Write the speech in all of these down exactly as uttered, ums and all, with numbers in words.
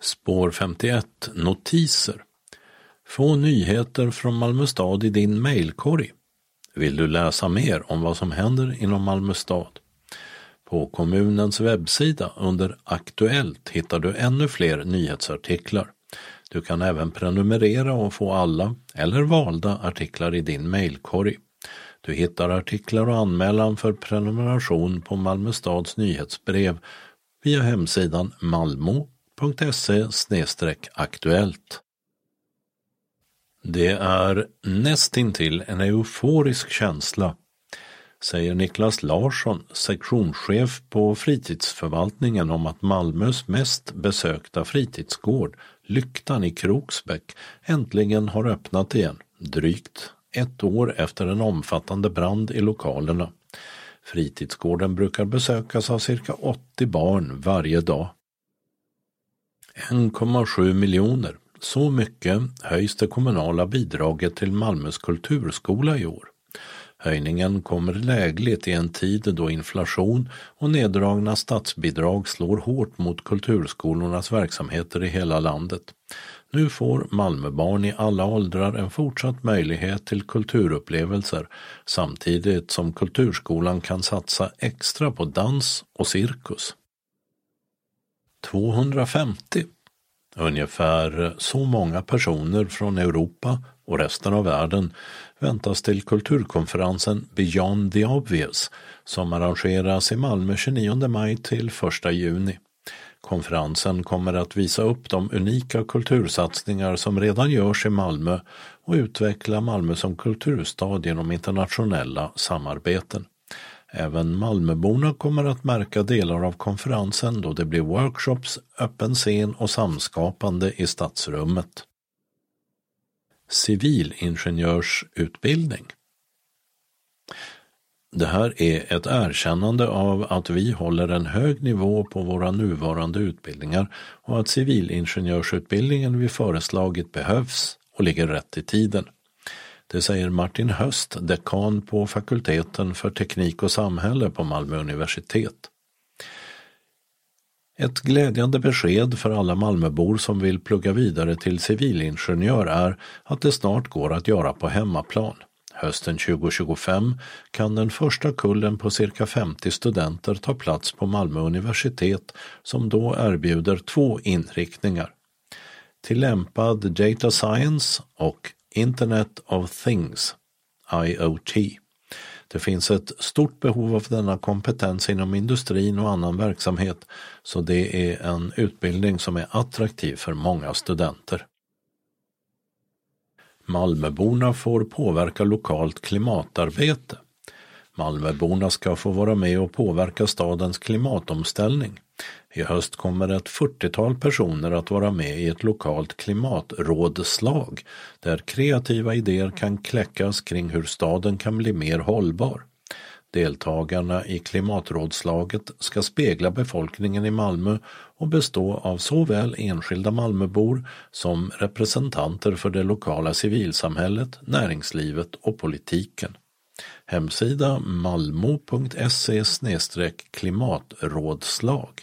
Spår femtioett. Notiser. Få nyheter från Malmö stad i din mejlkorg. Vill du läsa mer om vad som händer inom Malmö stad? På kommunens webbsida under Aktuellt hittar du ännu fler nyhetsartiklar. Du kan även prenumerera och få alla eller valda artiklar i din mejlkorg. Du hittar artiklar och anmälan för prenumeration på Malmö stads nyhetsbrev via hemsidan malmo punkt se slash aktuellt. Det är nästintill en euforisk känsla, säger Niklas Larsson, sektionschef på fritidsförvaltningen, om att Malmös mest besökta fritidsgård, Lyktan i Kroksbäck, äntligen har öppnat igen, drygt ett år efter en omfattande brand i lokalerna. Fritidsgården brukar besökas av cirka åttio barn varje dag. en komma sju miljoner. Så mycket höjs det kommunala bidraget till Malmös kulturskola i år. Höjningen kommer lägligt i en tid då inflation och neddragna statsbidrag slår hårt mot kulturskolornas verksamheter i hela landet. Nu får Malmöbarn i alla åldrar en fortsatt möjlighet till kulturupplevelser samtidigt som kulturskolan kan satsa extra på dans och cirkus. tvåhundrafemtio. Ungefär så många personer från Europa och resten av världen väntas till kulturkonferensen Beyond the Obvious som arrangeras i Malmö tjugonionde maj till första juni. Konferensen kommer att visa upp de unika kultursatsningar som redan görs i Malmö och utveckla Malmö som kulturstad genom internationella samarbeten. Även Malmöborna kommer att märka delar av konferensen då det blir workshops, öppen scen och samskapande i stadsrummet. Civilingenjörsutbildning. Det här är ett erkännande av att vi håller en hög nivå på våra nuvarande utbildningar och att civilingenjörsutbildningen vi föreslagit behövs och ligger rätt i tiden. Det säger Martin Höst, dekan på fakulteten för teknik och samhälle på Malmö universitet. Ett glädjande besked för alla Malmöbor som vill plugga vidare till civilingenjör är att det snart går att göra på hemmaplan. Hösten tjugo tjugofem kan den första kullen på cirka femtio studenter ta plats på Malmö universitet som då erbjuder två inriktningar. Tillämpad data science och Internet of Things, I O T. Det finns ett stort behov av denna kompetens inom industrin och annan verksamhet, så det är en utbildning som är attraktiv för många studenter. Malmöborna får påverka lokalt klimatarbete. Malmöborna ska få vara med och påverka stadens klimatomställning. I höst kommer ett fyrtiotal personer att vara med i ett lokalt klimatrådslag där kreativa idéer kan kläckas kring hur staden kan bli mer hållbar. Deltagarna i klimatrådslaget ska spegla befolkningen i Malmö och bestå av såväl enskilda Malmöbor som representanter för det lokala civilsamhället, näringslivet och politiken. Hemsida malmo punkt se slash klimatrådslag.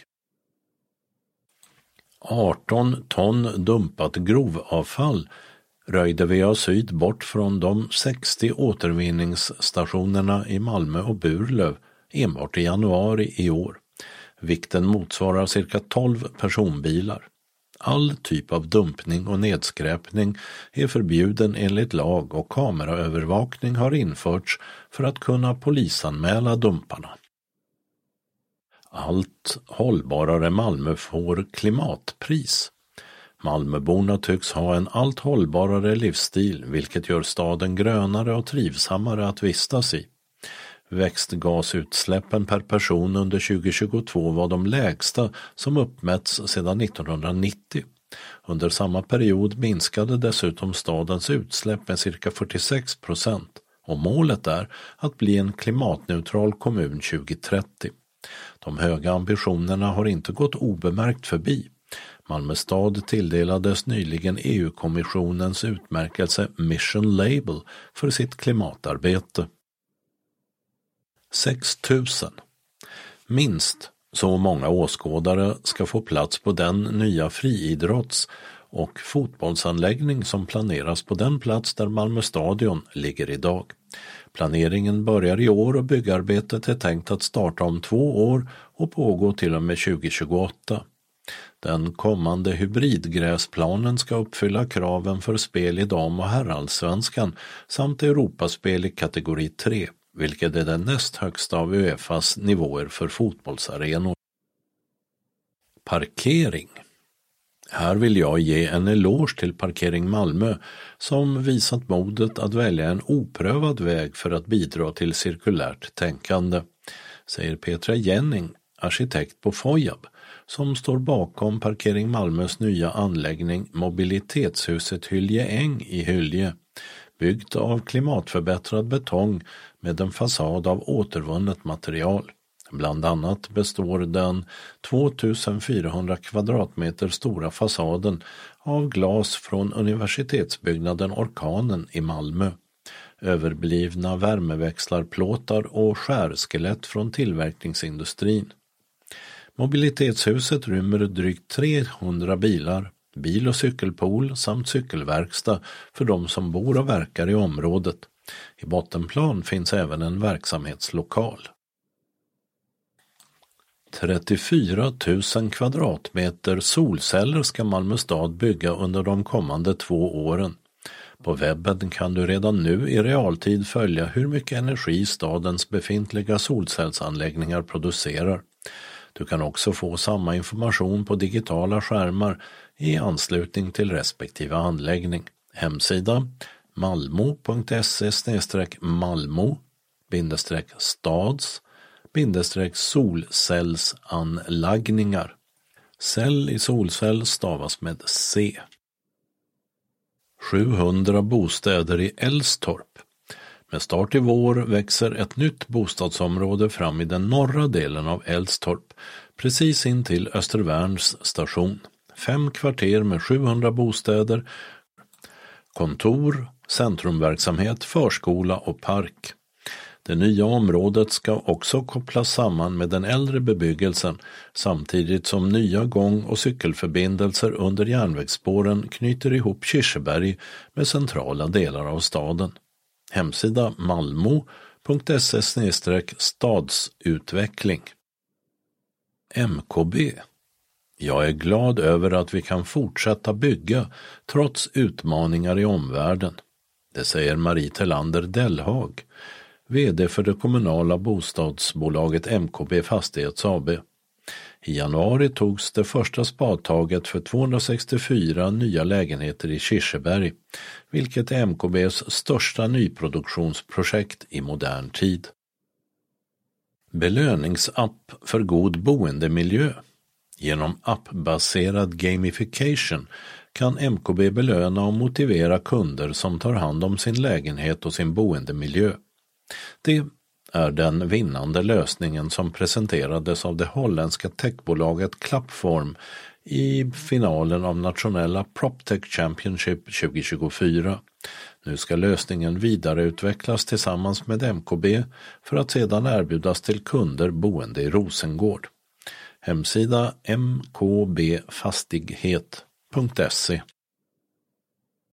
arton ton dumpat grovavfall röjde V A Syd bort från de sextio återvinningsstationerna i Malmö och Burlöv enbart i januari i år. Vikten motsvarar cirka tolv personbilar. All typ av dumpning och nedskräpning är förbjuden enligt lag och kameraövervakning har införts för att kunna polisanmäla dumparna. Allt hållbarare Malmö får klimatpris. Malmöborna tycks ha en allt hållbarare livsstil, vilket gör staden grönare och trivsammare att vistas i. Växtgasutsläppen per person under tjugo tjugotvå var de lägsta som uppmätts sedan nittonhundranittio. Under samma period minskade dessutom stadens utsläpp med cirka fyrtiosex procent och målet är att bli en klimatneutral kommun tjugo trettio. De höga ambitionerna har inte gått obemärkt förbi. Malmö stad tilldelades nyligen E U-kommissionens utmärkelse Mission Label för sitt klimatarbete. sex tusen. Minst så många åskådare ska få plats på den nya friidrotts- och fotbollsanläggning som planeras på den plats där Malmö stadion ligger idag. Planeringen börjar i år och byggarbetet är tänkt att starta om två år och pågå till och med tjugo tjugoåtta. Den kommande hybridgräsplanen ska uppfylla kraven för spel i dam- och herrallsvenskan samt Europaspel i kategori tre, vilket är den näst högsta av UEFAs nivåer för fotbollsarenor. Parkering. Här vill jag ge en eloge till Parkering Malmö som visat modet att välja en oprövad väg för att bidra till cirkulärt tänkande, säger Petra Jenning, arkitekt på Fojab, som står bakom Parkering Malmös nya anläggning Mobilitetshuset Hylje Äng i Hylje, byggt av klimatförbättrad betong med en fasad av återvunnet material. Bland annat består den tvåtusenfyrahundra kvadratmeter stora fasaden av glas från universitetsbyggnaden Orkanen i Malmö, överblivna värmeväxlarplåtar och skärskelett från tillverkningsindustrin. Mobilitetshuset rymmer drygt trehundra bilar, bil- och cykelpool samt cykelverkstad för de som bor och verkar i området. I bottenplan finns även en verksamhetslokal. trettiofyra tusen kvadratmeter solceller ska Malmö stad bygga under de kommande två åren. På webben kan du redan nu i realtid följa hur mycket energi stadens befintliga solcellsanläggningar producerar. Du kan också få samma information på digitala skärmar i anslutning till respektive anläggning. Hemsida malmo punkt se slash malmo stads solcellsanläggningar. Cell i solcell stavas med C. sjuhundra bostäder i Älvstorp. Med start i vår växer ett nytt bostadsområde fram i den norra delen av Älvstorp, precis in till Östervärns station. Fem kvarter med sjuhundra bostäder, kontor, centrumverksamhet, förskola och park. Det nya området ska också kopplas samman med den äldre bebyggelsen samtidigt som nya gång- och cykelförbindelser under järnvägsspåren knyter ihop Kirseberg med centrala delar av staden. Hemsida malmo punkt se slash stadsutveckling. M K B. Jag är glad över att vi kan fortsätta bygga trots utmaningar i omvärlden. Det säger Marie Telander Dellhag, vd för det kommunala bostadsbolaget M K B Fastighets A B. I januari togs det första spadtaget för tvåhundrasextiofyra nya lägenheter i Kirseberg, vilket är M K B:s största nyproduktionsprojekt i modern tid. Belöningsapp för god boendemiljö. Genom appbaserad gamification kan M K B belöna och motivera kunder som tar hand om sin lägenhet och sin boendemiljö. Det är den vinnande lösningen som presenterades av det holländska techbolaget Klappform i finalen av nationella PropTech Championship tjugo tjugofyra. Nu ska lösningen vidareutvecklas tillsammans med M K B för att sedan erbjudas till kunder boende i Rosengård. Hemsida m k b fastighet punkt se.